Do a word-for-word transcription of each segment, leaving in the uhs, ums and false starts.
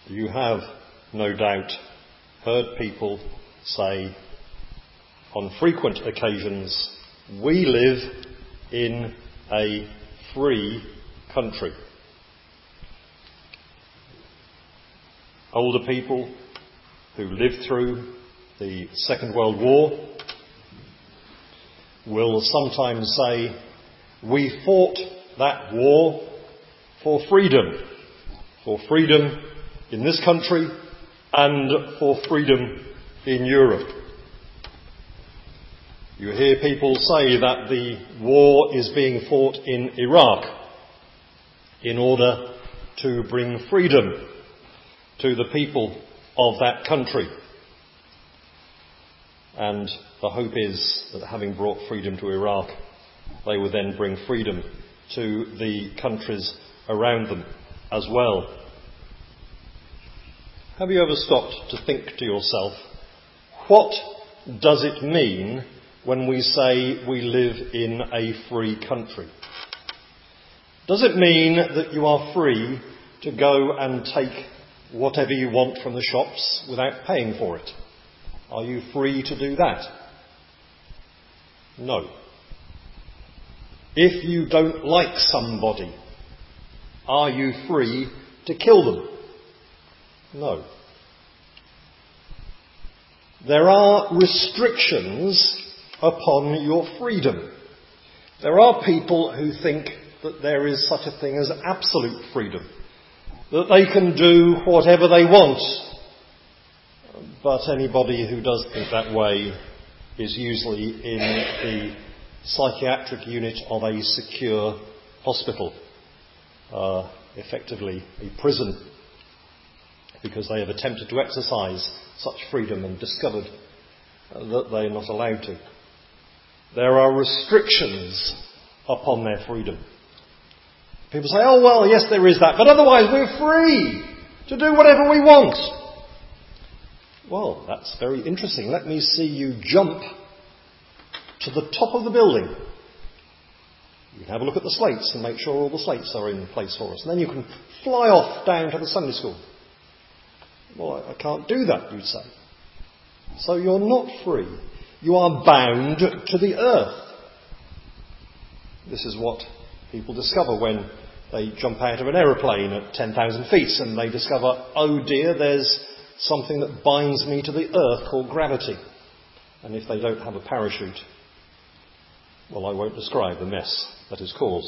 You have, no doubt, heard people say on frequent occasions, we live in a free country. Older people who lived through the Second World War will sometimes say, we fought that war for freedom, for freedom in this country and for freedom in Europe. You hear people say that the war is being fought in Iraq in order to bring freedom to the people of that country. And the hope is that having brought freedom to Iraq, they will then bring freedom to the countries around them as well. Have you ever stopped to think to yourself, what does it mean when we say we live in a free country? Does it mean that you are free to go and take whatever you want from the shops without paying for it? Are you free to do that? No. If you don't like somebody, are you free to kill them? No. There are restrictions upon your freedom. There are people who think that there is such a thing as absolute freedom, that they can do whatever they want. But anybody who does think that way is usually in the psychiatric unit of a secure hospital, uh, effectively a prison, because they have attempted to exercise such freedom and discovered uh, that they are not allowed to. There are restrictions upon their freedom. People say, oh well, yes there is that, but otherwise we're free to do whatever we want. Well, that's very interesting. Let me see you jump to the top of the building. You can have a look at the slates and make sure all the slates are in place for us. And then you can fly off down to the Sunday school. Well, I can't do that, you'd say. So you're not free. You are bound to the earth. This is what people discover when they jump out of an aeroplane at ten thousand feet and they discover, oh dear, there's something that binds me to the earth called gravity. And if they don't have a parachute, well, I won't describe the mess that is caused.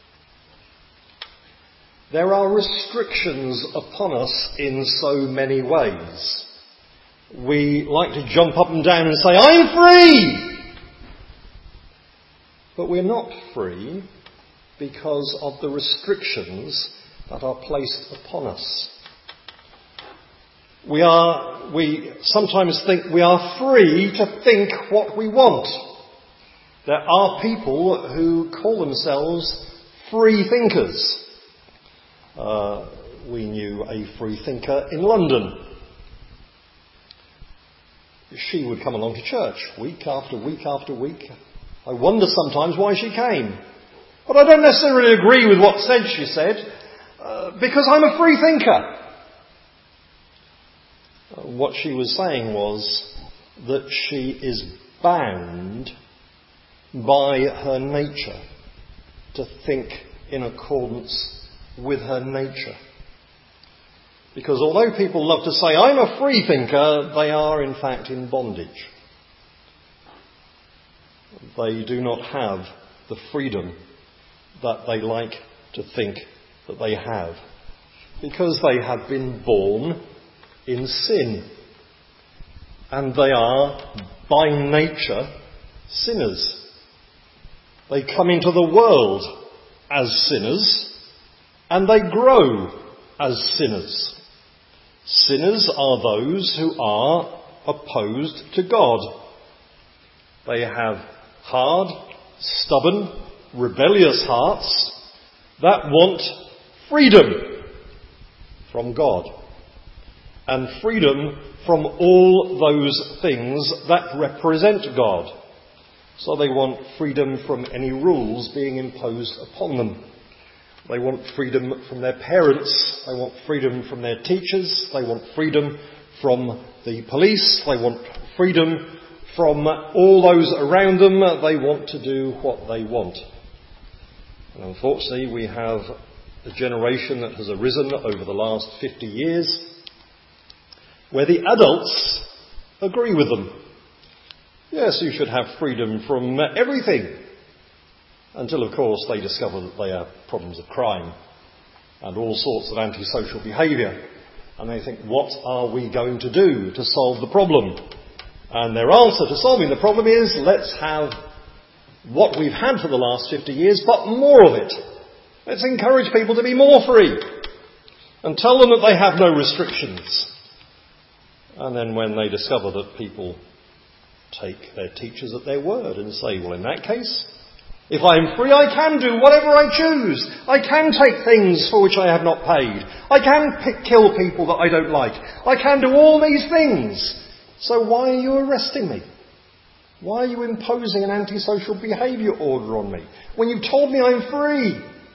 There are restrictions upon us in so many ways. We like to jump up and down and say, I'm free! But we're not free because of the restrictions that are placed upon us. We are, we sometimes think we are free to think what we want. There are people who call themselves free thinkers. Uh, we knew a free thinker in London. She would come along to church week after week after week. I wonder sometimes why she came. But I don't necessarily agree with what said she said, uh, because I'm a free thinker. What she was saying was that she is bound by her nature to think in accordance with her nature. Because although people love to say, I'm a free thinker, they are in fact in bondage. They do not have the freedom that they like to think that they have, because they have been born in sin. And they are, by nature, sinners. They come into the world as sinners, and they grow as sinners. Sinners are those who are opposed to God. They have hard, stubborn, rebellious hearts that want freedom from God. And freedom from all those things that represent God. So they want freedom from any rules being imposed upon them. They want freedom from their parents. They want freedom from their teachers. They want freedom from the police. They want freedom from all those around them. They want to do what they want. And unfortunately, we have a generation that has arisen over the last fifty years where the adults agree with them. Yes, you should have freedom from everything. Until, of course, they discover that they have problems of crime and all sorts of antisocial behaviour. And they think, what are we going to do to solve the problem? And their answer to solving the problem is, let's have what we've had for the last fifty years, but more of it. Let's encourage people to be more free and tell them that they have no restrictions. And then when they discover that people take their teachers at their word and say, well, in that case, if I am free, I can do whatever I choose. I can take things for which I have not paid. I can pick, kill people that I don't like. I can do all these things. So why are you arresting me? Why are you imposing an antisocial behaviour order on me when you've told me I'm free?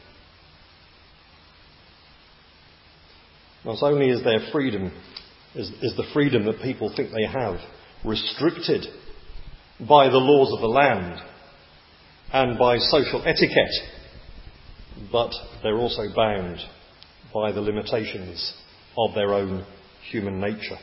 Not only is their freedom, is, is the freedom that people think they have restricted by the laws of the land and by social etiquette, but they're also bound by the limitations of their own human nature.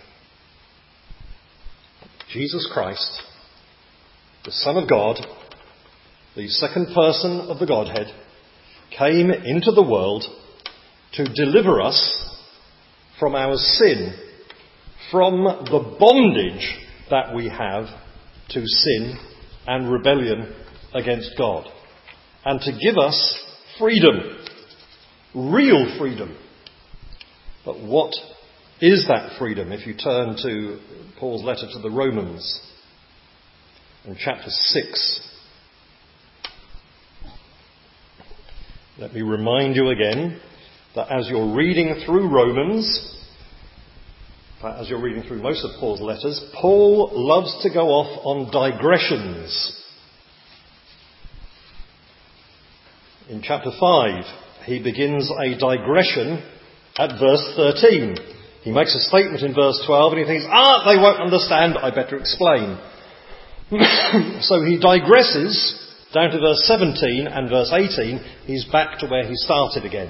Jesus Christ, the Son of God, the second person of the Godhead, came into the world to deliver us from our sin, from the bondage that we have to sin and rebellion against God, and to give us freedom, real freedom. But what is that freedom? If you turn to Paul's letter to the Romans in chapter six, let me remind you again that as you're reading through Romans, as you're reading through most of Paul's letters, Paul loves to go off on digressions. In chapter five, he begins a digression at verse thirteen. He makes a statement in verse twelve and he thinks, ah, they won't understand, I better explain. So he digresses down to verse seventeen and verse eighteen. He's back to where he started again.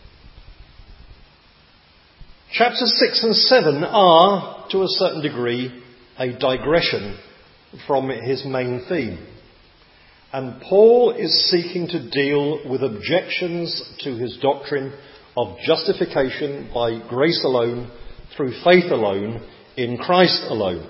Chapters six and seven are, to a certain degree, a digression from his main theme. And Paul is seeking to deal with objections to his doctrine of justification by grace alone, through faith alone, in Christ alone.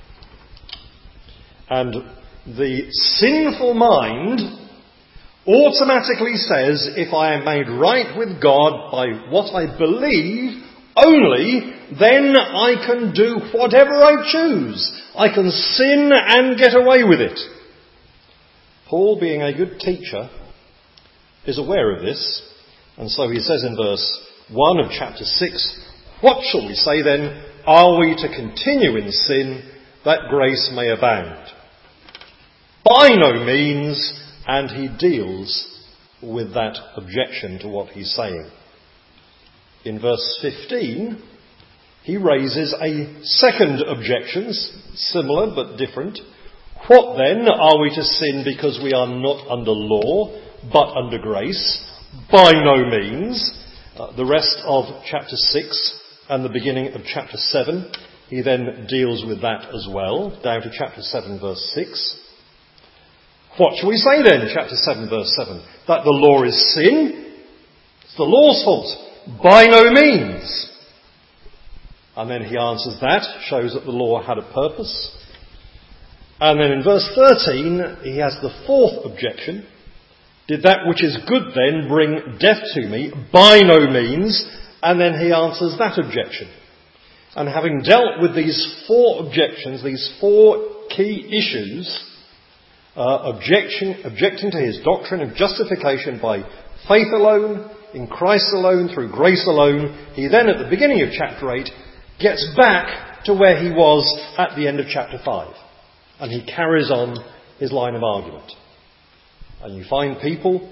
And the sinful mind automatically says, if I am made right with God by what I believe only, then I can do whatever I choose. I can sin and get away with it. Paul, being a good teacher, is aware of this, and so he says in verse one of chapter six, what shall we say then? Are we to continue in sin that grace may abound? By no means, and he deals with that objection to what he's saying. In verse fifteen, he raises a second objection, similar but different. What then? Are we to sin because we are not under law, but under grace? By no means. Uh, the rest of chapter six and the beginning of chapter seven, he then deals with that as well, down to chapter seven, verse six. What shall we say then, chapter seven, verse seven? That the law is sin? It's the law's fault. By no means. And then he answers that, shows that the law had a purpose. And then in verse thirteen, he has the fourth objection. Did that which is good then bring death to me? By no means. And then he answers that objection. And having dealt with these four objections, these four key issues, uh, objection, objecting to his doctrine of justification by faith alone, in Christ alone, through grace alone, he then at the beginning of chapter eight gets back to where he was at the end of chapter five. And he carries on his line of argument. And you find people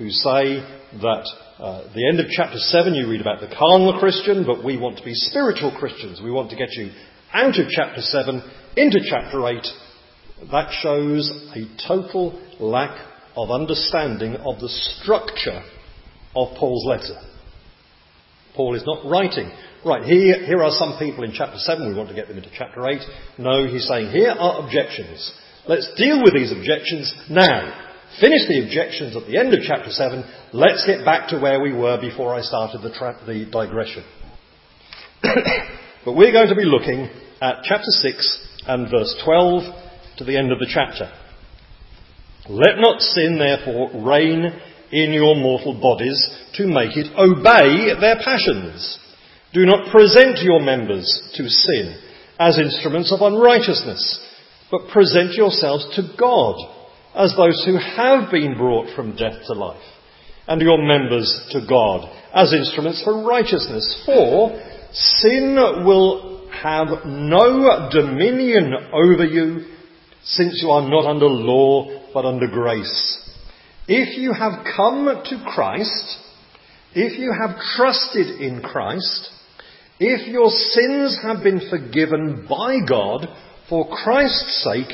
who say that uh, at the end of chapter seven you read about the carnal Christian, but we want to be spiritual Christians. We want to get you out of chapter seven into chapter eight. That shows a total lack of understanding of the structure of Paul's letter. Paul is not writing, right, here, here are some people in chapter seven, we want to get them into chapter eight. No, he's saying, here are objections. Let's deal with these objections now. Finish the objections at the end of chapter seven. Let's get back to where we were before I started the, tra- the digression. But we're going to be looking at chapter six and verse twelve to the end of the chapter. Let not sin, therefore, reign in your mortal bodies to make it obey their passions. Do not present your members to sin as instruments of unrighteousness, but present yourselves to God as those who have been brought from death to life, and your members to God as instruments for righteousness. For sin will have no dominion over you, since you are not under law but under grace. If you have come to Christ, if you have trusted in Christ, if your sins have been forgiven by God for Christ's sake,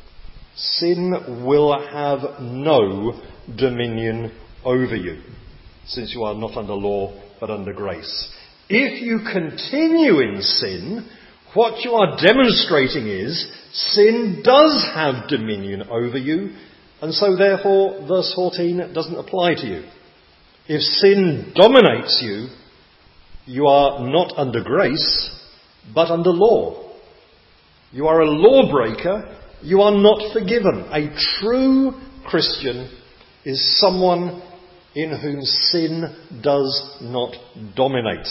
sin will have no dominion over you, since you are not under law but under grace. If you continue in sin, what you are demonstrating is sin does have dominion over you, and so therefore verse fourteen doesn't apply to you. If sin dominates you, you are not under grace, but under law. You are a lawbreaker. You are not forgiven. A true Christian is someone in whom sin does not dominate.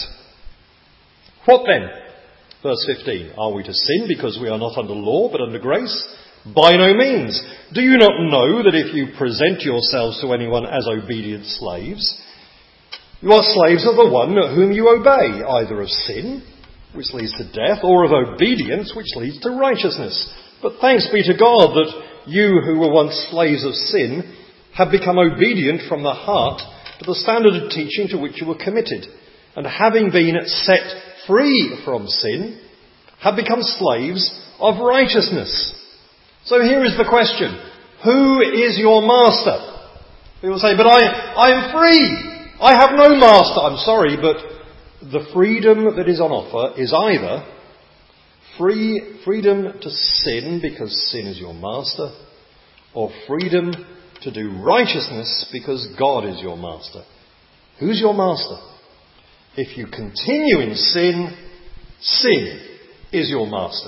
What then? Verse fifteen. Are we to sin because we are not under law but under grace? By no means. Do you not know that if you present yourselves to anyone as obedient slaves, you are slaves of the one whom you obey, either of sin, which leads to death, or of obedience, which leads to righteousness? But thanks be to God that you who were once slaves of sin have become obedient from the heart to the standard of teaching to which you were committed, and having been set free from sin, have become slaves of righteousness. So here is the question. Who is your master? People say, but I, I'm free. I have no master. I'm sorry, but the freedom that is on offer is either free freedom to sin because sin is your master, or freedom to do righteousness because God is your master. Who's your master? If you continue in sin, sin is your master.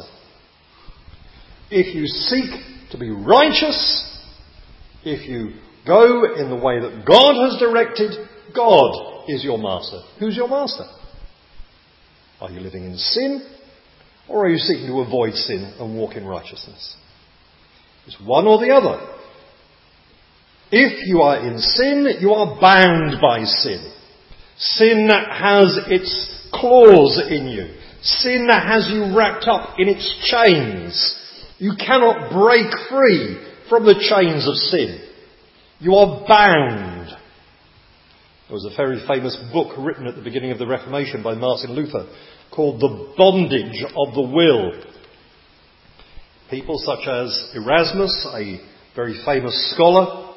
If you seek to be righteous, if you go in the way that God has directed, God is your master. Who's your master? Are you living in sin, or are you seeking to avoid sin and walk in righteousness? It's one or the other. If you are in sin, you are bound by sin. Sin has its claws in you. Sin has you wrapped up in its chains. You cannot break free from the chains of sin. You are bound. There was a very famous book written at the beginning of the Reformation by Martin Luther called The Bondage of the Will. People such as Erasmus, a very famous scholar,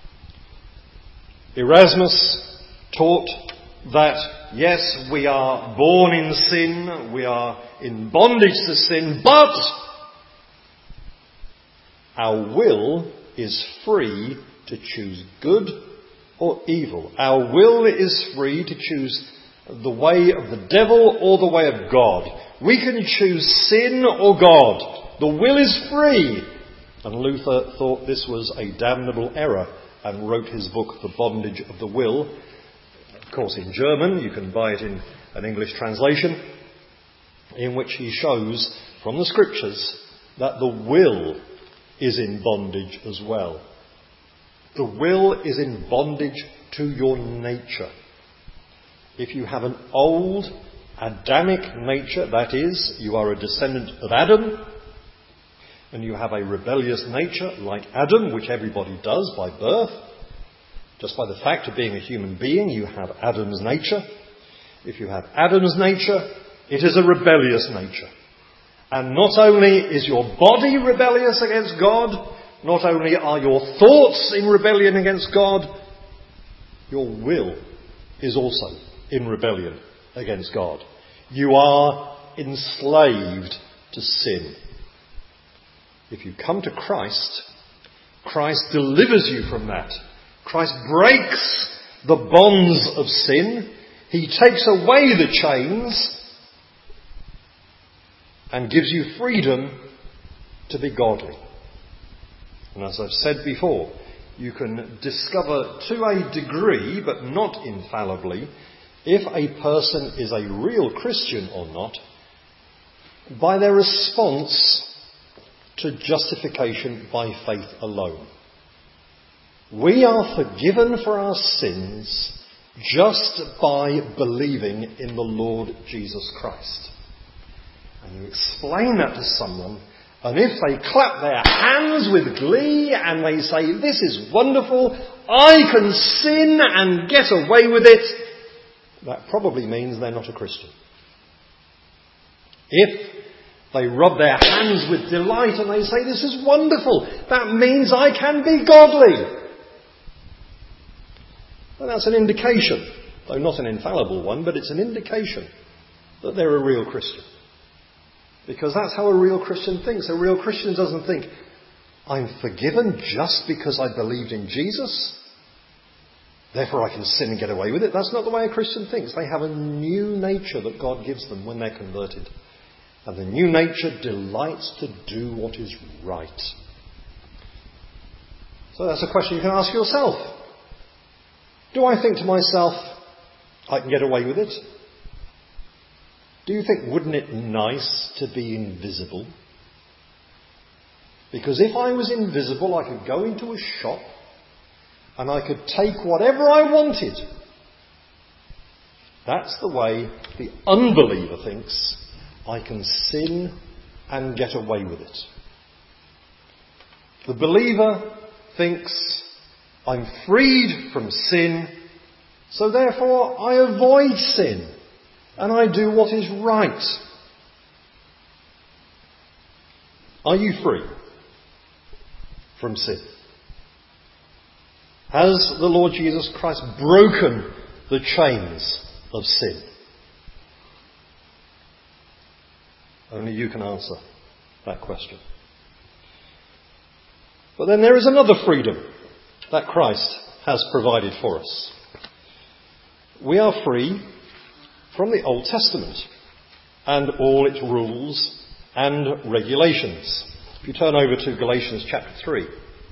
Erasmus taught that, yes, we are born in sin, we are in bondage to sin, but our will is free to choose good or evil. Our will is free to choose the way of the devil or the way of God. We can choose sin or God. The will is free. And Luther thought this was a damnable error and wrote his book, The Bondage of the Will. Of course, in German, you can buy it in an English translation, in which he shows from the scriptures that the will is in bondage as well. The will is in bondage to your nature. If you have an old Adamic nature, that is, you are a descendant of Adam, and you have a rebellious nature like Adam, which everybody does by birth, Just by the fact of being a human being, you have Adam's nature. If you have Adam's nature, it is a rebellious nature. And not only is your body rebellious against God, not only are your thoughts in rebellion against God, your will is also in rebellion against God. You are enslaved to sin. If you come to Christ, Christ delivers you from that. Christ breaks the bonds of sin. He takes away the chains and gives you freedom to be godly. And as I've said before, you can discover to a degree, but not infallibly, if a person is a real Christian or not, by their response to justification by faith alone. We are forgiven for our sins just by believing in the Lord Jesus Christ. And you explain that to someone, and if they clap their hands with glee and they say, "This is wonderful, I can sin and get away with it," that probably means they're not a Christian. If they rub their hands with delight and they say, "This is wonderful, that means I can be godly," well, that's an indication, though not an infallible one, but it's an indication that they're a real Christian. Because that's how a real Christian thinks. A real Christian doesn't think, "I'm forgiven just because I believed in Jesus, therefore I can sin and get away with it." That's not the way a Christian thinks. They have a new nature that God gives them when they're converted. And the new nature delights to do what is right. So that's a question you can ask yourself. Do I think to myself, I can get away with it? Do you think, wouldn't it nice to be invisible? Because if I was invisible, I could go into a shop and I could take whatever I wanted. That's the way the unbeliever thinks. I can sin and get away with it. The believer thinks, I'm freed from sin, so therefore I avoid sin and I do what is right. Are you free from sin? Has the Lord Jesus Christ broken the chains of sin? Only you can answer that question. But then there is another freedom that Christ has provided for us. We are free from the Old Testament and all its rules and regulations. If you turn over to Galatians chapter three.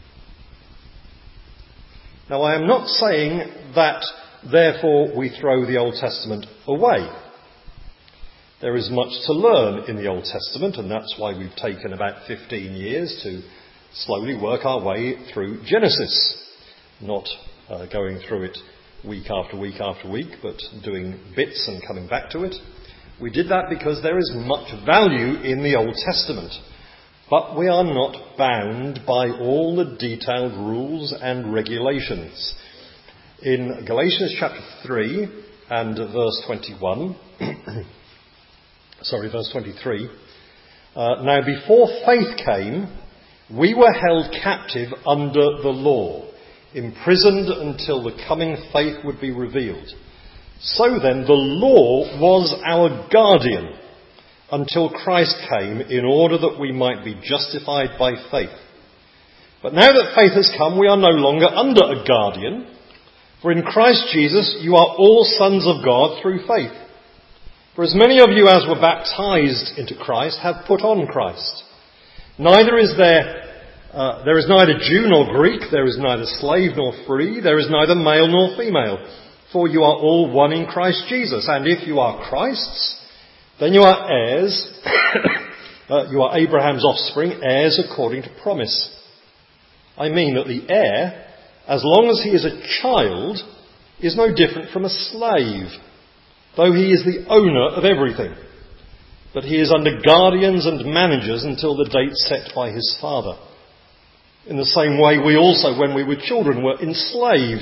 Now, I am not saying that therefore we throw the Old Testament away. There is much to learn in the Old Testament, and that's why we've taken about fifteen years to slowly work our way through Genesis. Not uh, going through it week after week after week, but doing bits and coming back to it. We did that because there is much value in the Old Testament. But we are not bound by all the detailed rules and regulations. In Galatians chapter three and verse twenty-one, sorry, verse twenty-three, uh, now before faith came, we were held captive under the law, imprisoned until the coming faith would be revealed. So then, the law was our guardian until Christ came, in order that we might be justified by faith. But now that faith has come, we are no longer under a guardian, for in Christ Jesus you are all sons of God through faith. For as many of you as were baptized into Christ have put on Christ. Neither is there, uh, there is neither Jew nor Greek, there is neither slave nor free, there is neither male nor female, for you are all one in Christ Jesus. And if you are Christ's, then you are heirs, uh, you are Abraham's offspring, heirs according to promise. I mean that the heir, as long as he is a child, is no different from a slave, though he is the owner of everything. But he is under guardians and managers until the date set by his father. In the same way, we also, when we were children, were enslaved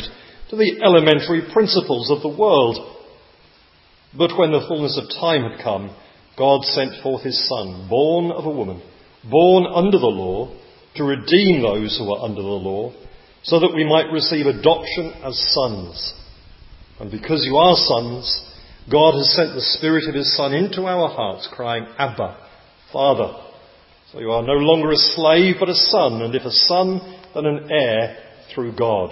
to the elementary principles of the world. But when the fullness of time had come, God sent forth his Son, born of a woman, born under the law, to redeem those who are under the law, so that we might receive adoption as sons. And because you are sons, God has sent the Spirit of his Son into our hearts, crying, Abba, Father. So you are no longer a slave, but a son, and if a son, then an heir through God.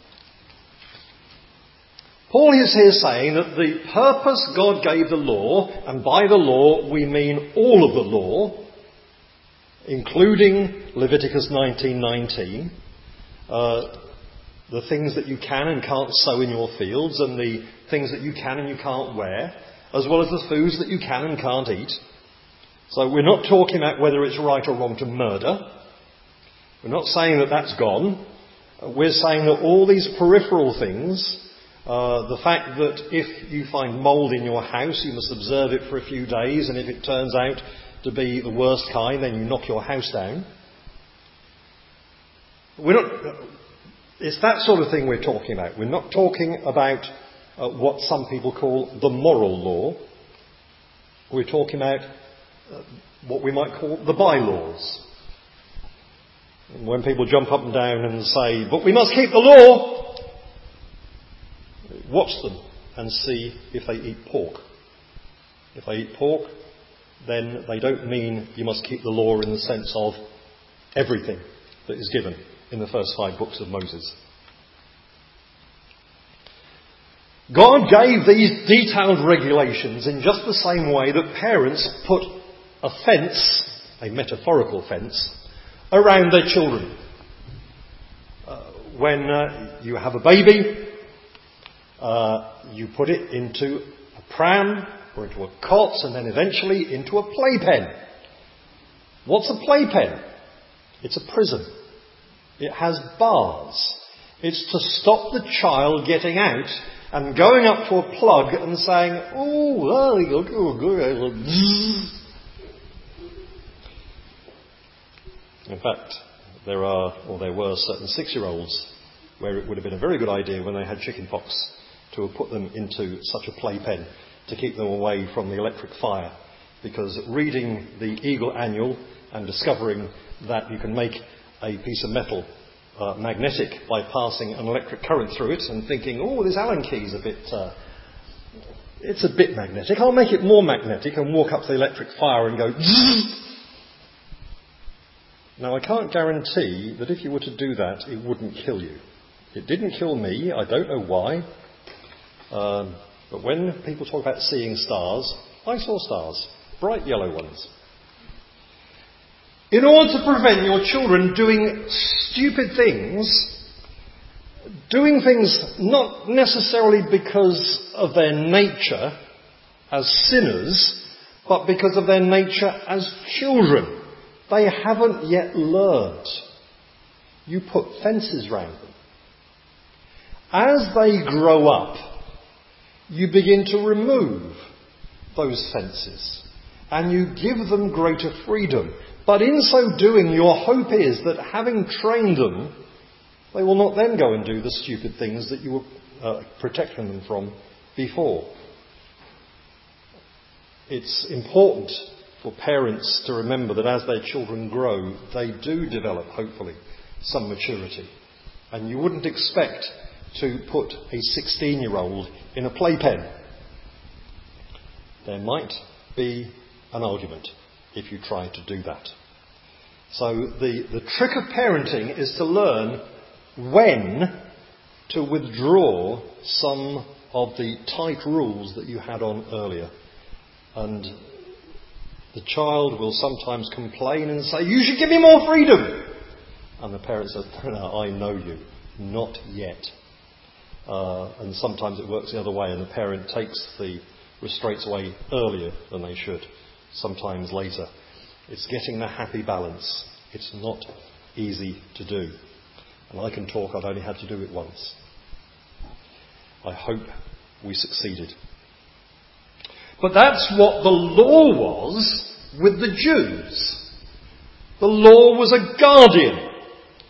Paul is here saying that the purpose God gave the law, and by the law we mean all of the law, including Leviticus nineteen nineteen, uh, the things that you can and can't sow in your fields, and the things that you can and you can't wear, as well as the foods that you can and can't eat. So we're not talking about whether it's right or wrong to murder. We're not saying that that's gone. We're saying that all these peripheral things, uh, the fact that if you find mould in your house, you must observe it for a few days, and if it turns out to be the worst kind, then you knock your house down. We're not, it's that sort of thing we're talking about. We're not talking about uh, what some people call the moral law. We're talking about uh, what we might call the bylaws. And when people jump up and down and say, but we must keep the law, watch them and see if they eat pork. If they eat pork, then they don't mean you must keep the law in the sense of everything that is given in the first five books of Moses. God gave these detailed regulations in just the same way that parents put a fence, a metaphorical fence, around their children. Uh, when uh, you have a baby, uh, you put it into a pram or into a cot and then eventually into a playpen. What's a playpen? It's a prison. It has bars. It's to stop the child getting out and going up to a plug and saying, oh, oh, oh. In fact, there are, or there were certain six-year-olds where it would have been a very good idea when they had chicken pox to have put them into such a playpen to keep them away from the electric fire. Because reading the Eagle Annual and discovering that you can make a piece of metal uh, magnetic by passing an electric current through it and thinking, oh, this Allen key's a bit, uh, it's a bit magnetic. I'll make it more magnetic and walk up to the electric fire and go, zzz. Now, I can't guarantee that if you were to do that, it wouldn't kill you. It didn't kill me. I don't know why. Um, but when people talk about seeing stars, I saw stars, bright yellow ones. In order to prevent your children doing stupid things, doing things not necessarily because of their nature as sinners, but because of their nature as children. They haven't yet learned. You put fences round them. As they grow up, you begin to remove those fences and you give them greater freedom. But in so doing, your hope is that having trained them, they will not then go and do the stupid things that you were uh, protecting them from before. It's important for parents to remember that as their children grow, they do develop, hopefully, some maturity. And you wouldn't expect to put a sixteen-year-old in a playpen. There might be an argument if you try to do that. So the, the trick of parenting is to learn when to withdraw some of the tight rules that you had on earlier. And the child will sometimes complain and say, you should give me more freedom. And the parent says, no, I know you. Not yet. Uh, and sometimes it works the other way and the parent takes the restraints away earlier than they should. Sometimes later. It's getting the happy balance. It's not easy to do. And I can talk, I've only had to do it once. I hope we succeeded. But that's what the law was with the Jews. The law was a guardian.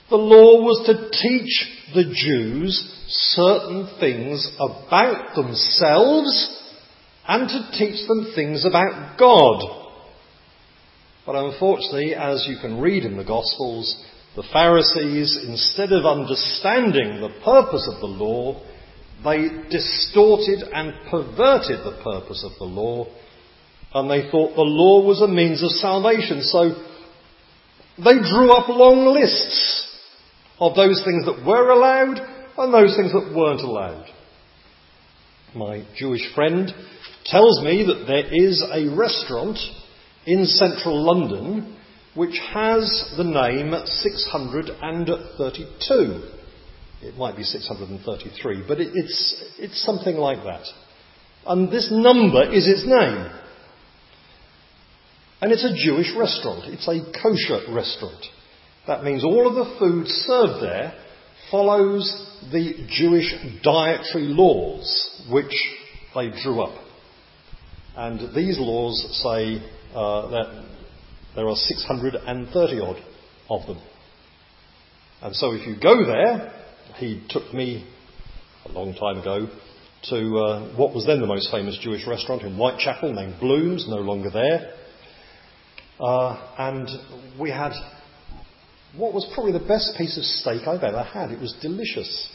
The law was to teach the Jews certain things about themselves and to teach them things about God. But unfortunately, as you can read in the Gospels, the Pharisees, instead of understanding the purpose of the law, they distorted and perverted the purpose of the law, and they thought the law was a means of salvation. So they drew up long lists of those things that were allowed and those things that weren't allowed. My Jewish friend tells me that there is a restaurant in central London which has the name six hundred thirty-two. It might be six hundred thirty-three, but it, it's, it's something like that. And this number is its name. And it's a Jewish restaurant. It's a kosher restaurant. That means all of the food served there follows the Jewish dietary laws which they drew up. And these laws say uh, that there are six hundred thirty odd of them. And so if you go there, he took me a long time ago to uh, what was then the most famous Jewish restaurant in Whitechapel named Bloom's, no longer there. Uh, and we had what was probably the best piece of steak I've ever had. It was delicious.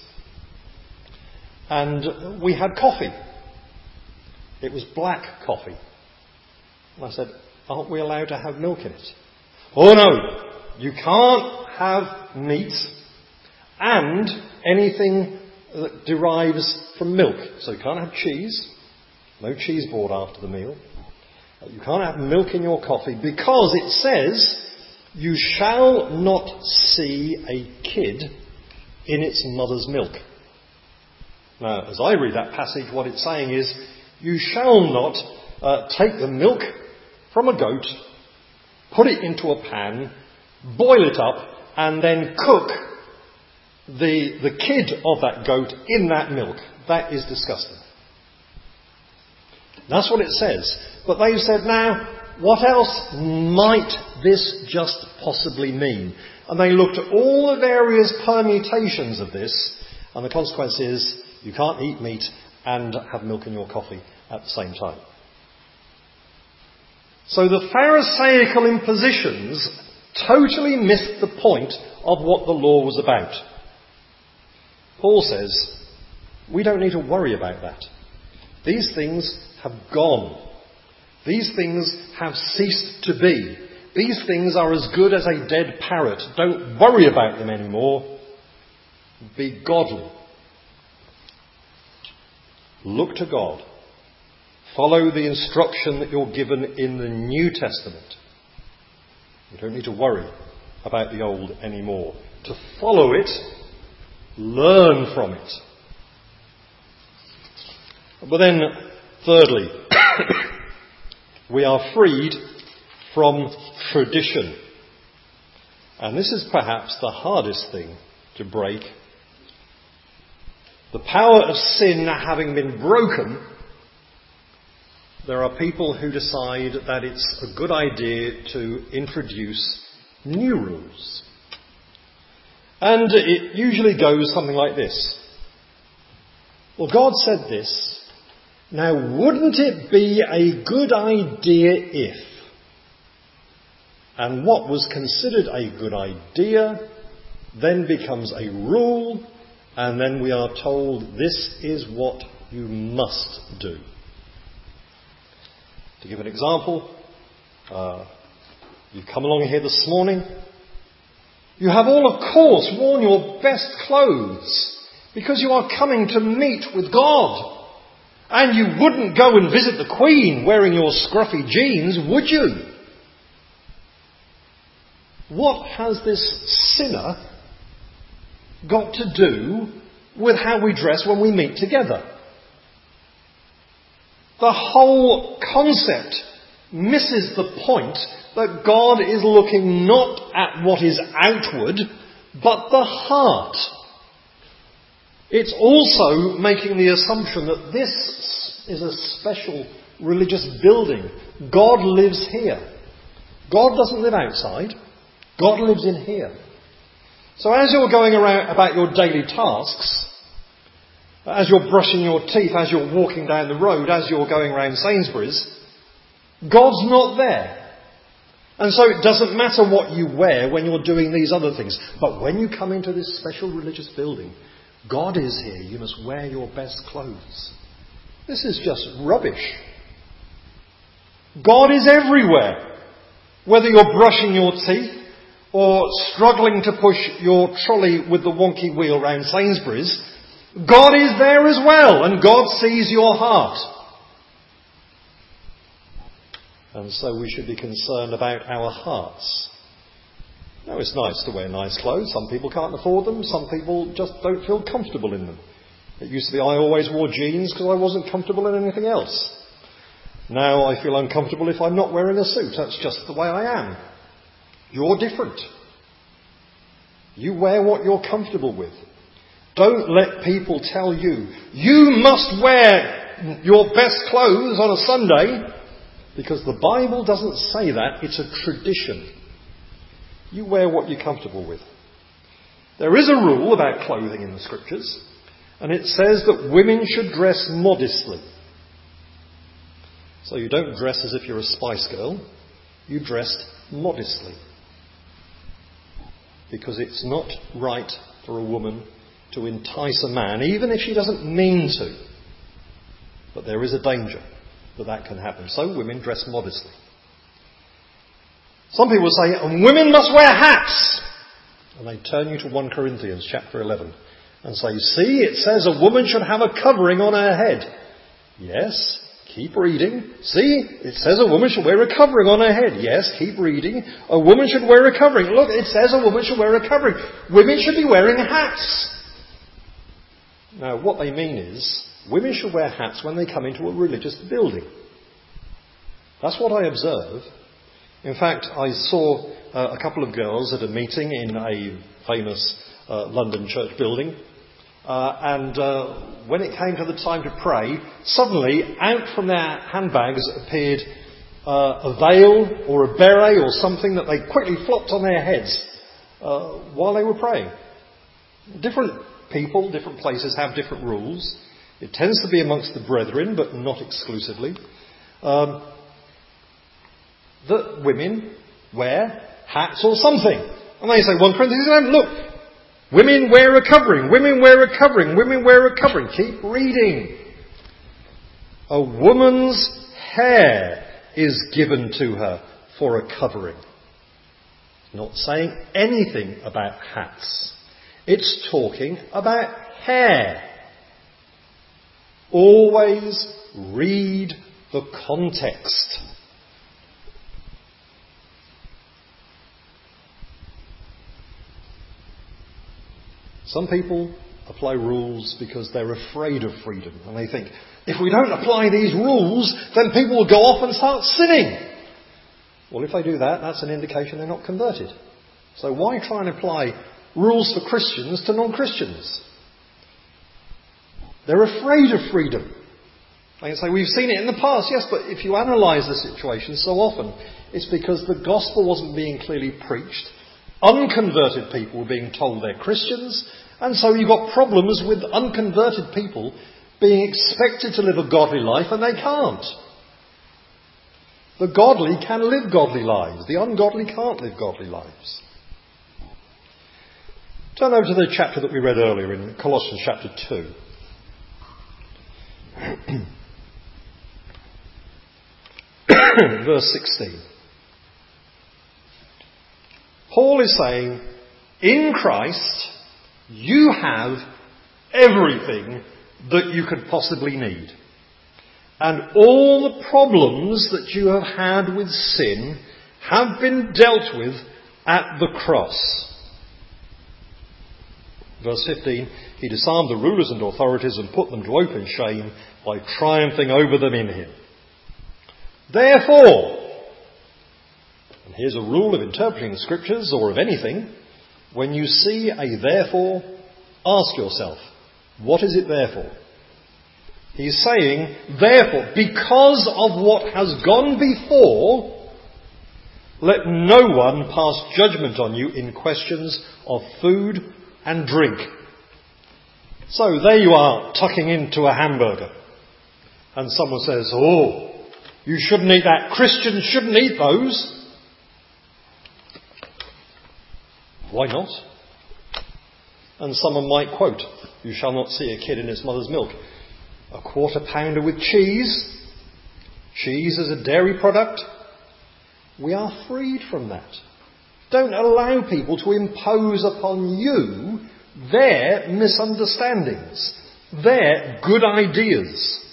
And we had coffee. It was black coffee. And I said, aren't we allowed to have milk in it? Oh no, you can't have meat and anything that derives from milk. So you can't have cheese. No cheese board after the meal. You can't have milk in your coffee because it says, you shall not see a kid in its mother's milk. Now, as I read that passage, what it's saying is, you shall not uh, take the milk from a goat, put it into a pan, boil it up, and then cook the, the kid of that goat in that milk. That is disgusting. That's what it says. But they've said, now, what else might this just possibly mean? And they looked at all the various permutations of this, and the consequence is you can't eat meat and have milk in your coffee at the same time. So the Pharisaical impositions totally missed the point of what the law was about. Paul says, we don't need to worry about that. These things have gone. These things have ceased to be. These things are as good as a dead parrot. Don't worry about them anymore. Be godly. Look to God. Follow the instruction that you're given in the New Testament. You don't need to worry about the old anymore. To follow it, learn from it. But then, thirdly, we are freed from tradition. And this is perhaps the hardest thing to break. The power of sin having been broken, there are people who decide that it's a good idea to introduce new rules. And it usually goes something like this. Well, God said this. Now, wouldn't it be a good idea if? And what was considered a good idea then becomes a rule, and then we are told this is what you must do. To give an example, uh, you've come along here this morning. You have all, of course, worn your best clothes because you are coming to meet with God. And you wouldn't go and visit the Queen wearing your scruffy jeans, would you? What has this sinner got to do with how we dress when we meet together? The whole concept misses the point that God is looking not at what is outward, but the heart. It's also making the assumption that this is a special religious building. God lives here. God doesn't live outside. God lives in here. So as you're going around about your daily tasks, as you're brushing your teeth, as you're walking down the road, as you're going around Sainsbury's, God's not there. And so it doesn't matter what you wear when you're doing these other things. But when you come into this special religious building, God is here. You must wear your best clothes. This is just rubbish. God is everywhere. Whether you're brushing your teeth or struggling to push your trolley with the wonky wheel round Sainsbury's, God is there as well, and God sees your heart. And so we should be concerned about our hearts. Now, it's nice to wear nice clothes. Some people can't afford them. Some people just don't feel comfortable in them. It used to be I always wore jeans because I wasn't comfortable in anything else. Now I feel uncomfortable if I'm not wearing a suit. That's just the way I am. You're different. You wear what you're comfortable with. Don't let people tell you, you must wear your best clothes on a Sunday, because the Bible doesn't say that. It's a tradition. You wear what you're comfortable with. There is a rule about clothing in the Scriptures, and it says that women should dress modestly. So you don't dress as if you're a Spice Girl. You dress modestly. Because it's not right for a woman to entice a man, even if she doesn't mean to. But there is a danger that that can happen. So women dress modestly. Some people say, and women must wear hats. And they turn you to First Corinthians chapter eleven and say, see, it says a woman should have a covering on her head. Yes, keep reading. See, it says a woman should wear a covering on her head. Yes, keep reading. A woman should wear a covering. Look, it says a woman should wear a covering. Women should be wearing hats. Now, what they mean is, women should wear hats when they come into a religious building. That's what I observe. In fact, I saw uh, a couple of girls at a meeting in a famous uh, London church building. Uh, and uh, when it came to the time to pray, suddenly out from their handbags appeared uh, a veil or a beret or something that they quickly flopped on their heads uh, while they were praying. Different people, different places have different rules. It tends to be amongst the brethren, but not exclusively. Um, that women wear hats or something. And they say, First Corinthians eleven, look, women wear a covering, women wear a covering, women wear a covering. Keep reading. A woman's hair is given to her for a covering. Not saying anything about hats. It's talking about hair. Always read the context. Some people apply rules because they're afraid of freedom. And they think, if we don't apply these rules, then people will go off and start sinning. Well, if they do that, that's an indication they're not converted. So why try and apply rules for Christians to non-Christians? They're afraid of freedom. They can say, we've seen it in the past, yes, but if you analyse the situation so often, it's because the gospel wasn't being clearly preached. Unconverted people were being told they're Christians, and so you've got problems with unconverted people being expected to live a godly life, and they can't. The godly can live godly lives. The ungodly can't live godly lives. Turn over to the chapter that we read earlier in Colossians chapter two. Verse sixteen. Paul is saying, in Christ, you have everything that you could possibly need. And all the problems that you have had with sin have been dealt with at the cross. Verse fifteen, he disarmed the rulers and authorities and put them to open shame by triumphing over them in him. Therefore, and here's a rule of interpreting the scriptures or of anything, when you see a therefore, ask yourself, what is it there for? He's saying, therefore, because of what has gone before, Let no one pass judgment on you in questions of food and drink. So there you are, tucking into a hamburger. And someone says, oh, you shouldn't eat that. Christians shouldn't eat those. Why not? And someone might quote, you shall not see a kid in its mother's milk. A quarter pounder with cheese. Cheese is a dairy product. We are freed from that. Don't allow people to impose upon you their misunderstandings, their good ideas.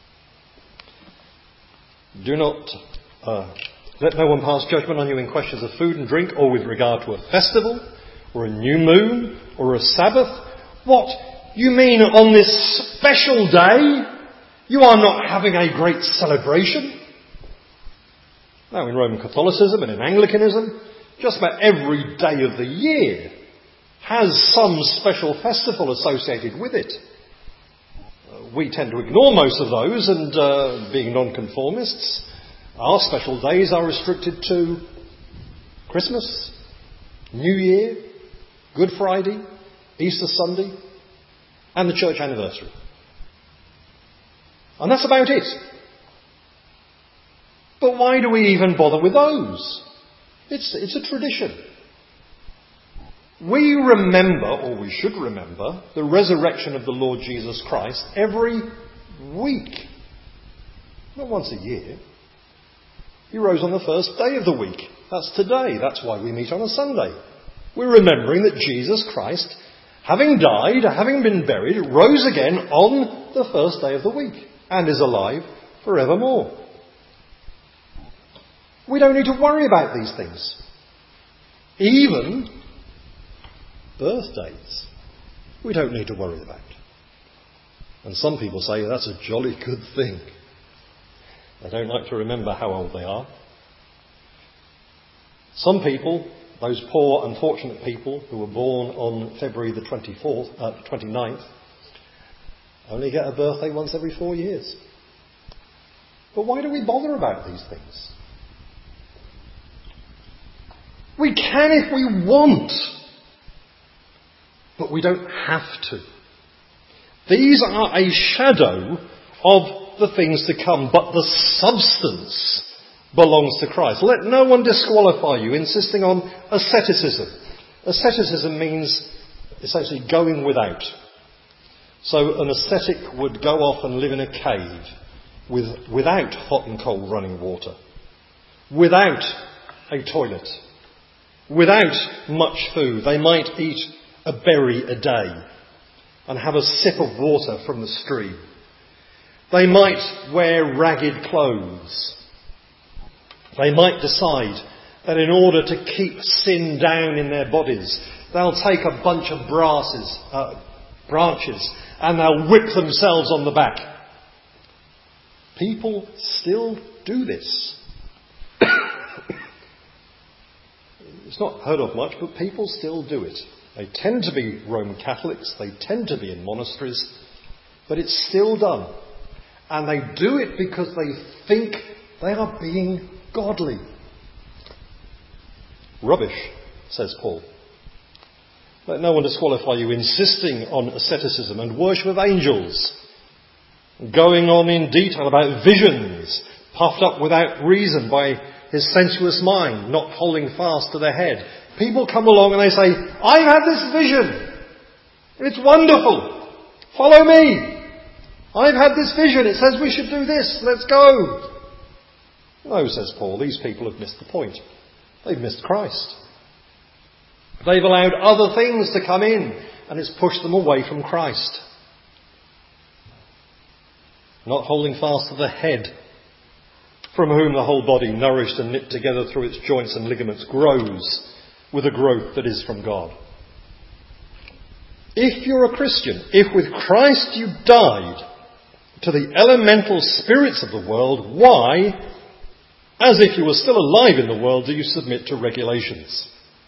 Do not uh, let no one pass judgment on you in questions of food and drink, or with regard to a festival, or a new moon, or a Sabbath. What? You mean on this special day you are not having a great celebration? Now, in Roman Catholicism and in Anglicanism, just about every day of the year has some special festival associated with it. Uh, we tend to ignore most of those, and uh, being nonconformists, our special days are restricted to Christmas, New Year, Good Friday, Easter Sunday, and the church anniversary. And that's about it. But why do we even bother with those? It's, it's a tradition. We remember, or we should remember, the resurrection of the Lord Jesus Christ every week. Not once a year. He rose on the first day of the week. That's today. That's why we meet on a Sunday. We're remembering that Jesus Christ, having died, having been buried, rose again on the first day of the week and is alive forevermore. We don't need to worry about these things. Even birthdays, we don't need to worry about. And some people say that's a jolly good thing. They don't like to remember how old they are. Some people, those poor, unfortunate people who were born on February the twenty-fourth, uh, twenty-ninth, only get a birthday once every four years. But why do we bother about these things? We can if we want, but we don't have to. These are a shadow of the things to come, but the substance belongs to Christ. Let no one disqualify you insisting on asceticism. Asceticism means essentially going without. So an ascetic would go off and live in a cave with, without hot and cold running water, without a toilet, without much food. They might eat a berry a day and have a sip of water from the stream. They might wear ragged clothes. They might decide that in order to keep sin down in their bodies, they'll take a bunch of brasses, uh, branches and they'll whip themselves on the back. People still do this. It's not heard of much, but people still do it. They tend to be Roman Catholics, they tend to be in monasteries, but it's still done. And they do it because they think they are being godly. Rubbish, says Paul. Let no one disqualify you insisting on asceticism and worship of angels, going on in detail about visions, puffed up without reason by his sensuous mind, not holding fast to the head. People come along and they say, I've had this vision. It's wonderful. Follow me. I've had this vision. It says we should do this. Let's go. No, says Paul, these people have missed the point. They've missed Christ. They've allowed other things to come in and it's pushed them away from Christ. Not holding fast to the head, from whom the whole body, nourished and knit together through its joints and ligaments, grows with a growth that is from God. If you're a Christian, if with Christ you died to the elemental spirits of the world, why, as if you were still alive in the world, do you submit to regulations?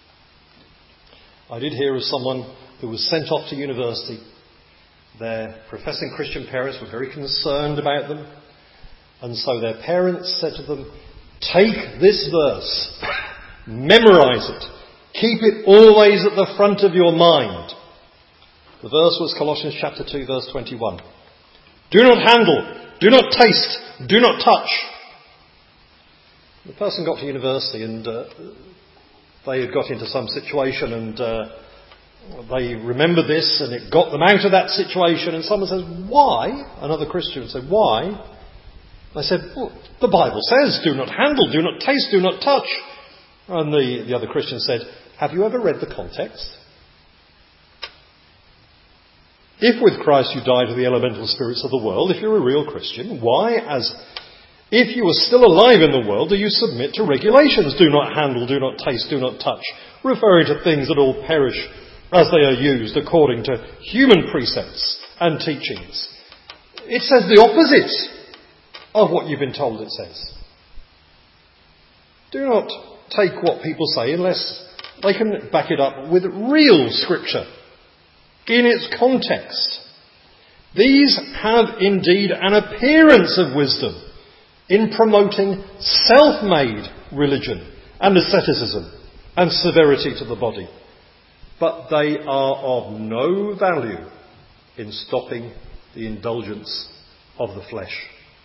I did hear of someone who was sent off to university. Their professing Christian parents were very concerned about them. And so their parents said to them, take this verse Memorize it. Keep it always at the front of your mind. The verse was Colossians chapter two, verse twenty-one. Do not handle, do not taste, do not touch. The person got to university and uh, they had got into some situation and uh, they remembered this and it got them out of that situation, and someone says, why? Another Christian said, why? They said, well, the Bible says, do not handle, do not taste, do not touch. And the, the other Christian said, have you ever read the context? If with Christ you died to the elemental spirits of the world, if you're a real Christian, why, as if you were still alive in the world, do you submit to regulations? Do not handle, do not taste, do not touch, referring to things that all perish as they are used according to human precepts and teachings. It says the opposite of what you've been told it says. Do not take what people say unless they can back it up with real scripture in its context. These have indeed an appearance of wisdom in promoting self-made religion and asceticism and severity to the body, but they are of no value in stopping the indulgence of the flesh.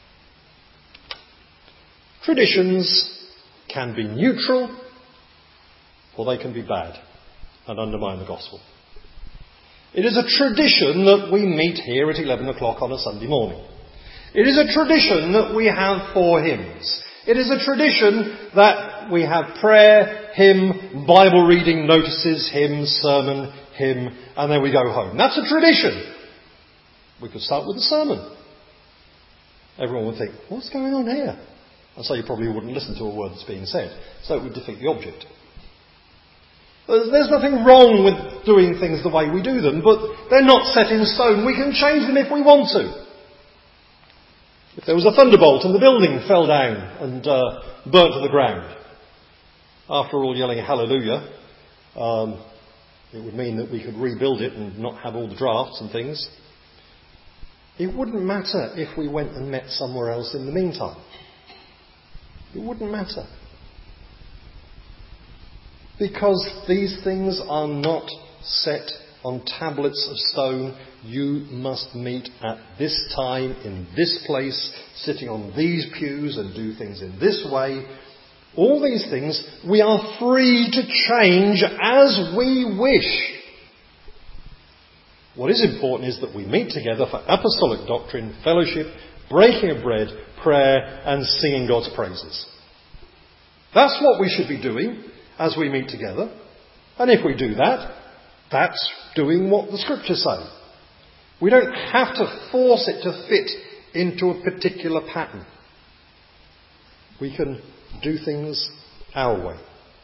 Traditions can be neutral or they can be bad and undermine the gospel. It is a tradition that we meet here at eleven o'clock on a Sunday morning. It is a tradition that we have four hymns. It is a tradition that we have prayer, hymn, Bible reading notices, hymn, sermon, hymn, and then we go home. That's a tradition. We could start with a sermon. Everyone would think, what's going on here? And so you probably wouldn't listen to a word that's being said. So it would defeat the object. There's, there's nothing wrong with doing things the way we do them, but they're not set in stone. We can change them if we want to. If there was a thunderbolt and the building fell down and uh, burnt to the ground, after all yelling hallelujah, um, it would mean that we could rebuild it and not have all the drafts and things. It wouldn't matter if we went and met somewhere else in the meantime. It wouldn't matter. Because these things are not set on tablets of stone. You must meet at this time, in this place, sitting on these pews and do things in this way. All these things we are free to change as we wish. What is important is that we meet together for apostolic doctrine, fellowship, breaking of bread, prayer, and singing God's praises. That's what we should be doing as we meet together. And if we do that, that's doing what the scriptures say. We don't have to force it to fit into a particular pattern. We can do things our way.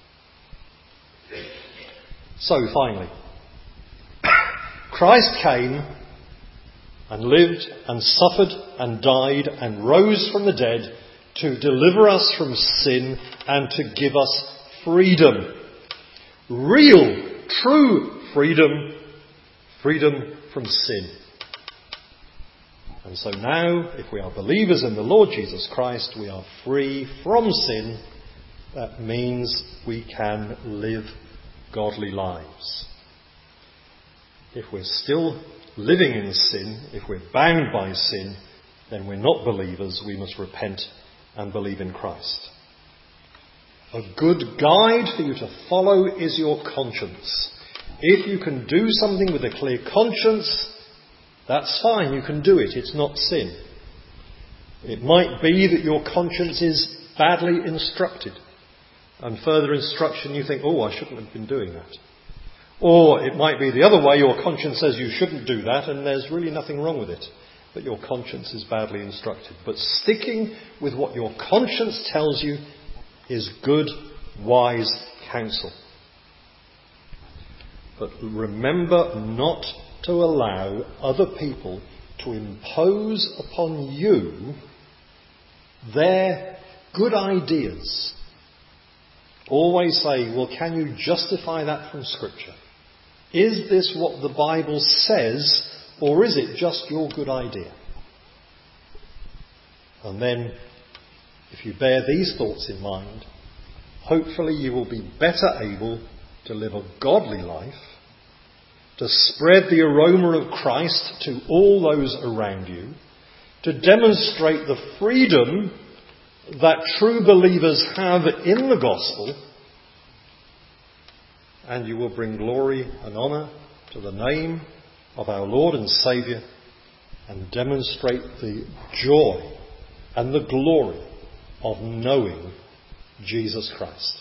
So finally, Christ came and lived and suffered and died and rose from the dead to deliver us from sin and to give us freedom. Real, true freedom. Freedom from sin. And so now, if we are believers in the Lord Jesus Christ, we are free from sin. That means we can live godly lives. If we're still living in sin, if we're bound by sin, then we're not believers. We must repent and believe in Christ. A good guide for you to follow is your conscience. If you can do something with a clear conscience, that's fine, you can do it. It's not sin. It might be that your conscience is badly instructed. And further instruction you think, oh, I shouldn't have been doing that. Or it might be the other way, your conscience says you shouldn't do that and there's really nothing wrong with it. But your conscience is badly instructed. But sticking with what your conscience tells you is good, wise counsel. But remember not to allow other people to impose upon you their good ideas. Always say, well, can you justify that from Scripture? Is this what the Bible says, or is it just your good idea? And then, if you bear these thoughts in mind, hopefully you will be better able to live a godly life, to spread the aroma of Christ to all those around you, to demonstrate the freedom that true believers have in the gospel, and you will bring glory and honour to the name of our Lord and Saviour and demonstrate the joy and the glory of knowing Jesus Christ.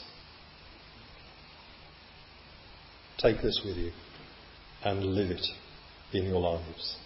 Take this with you and live it in your lives.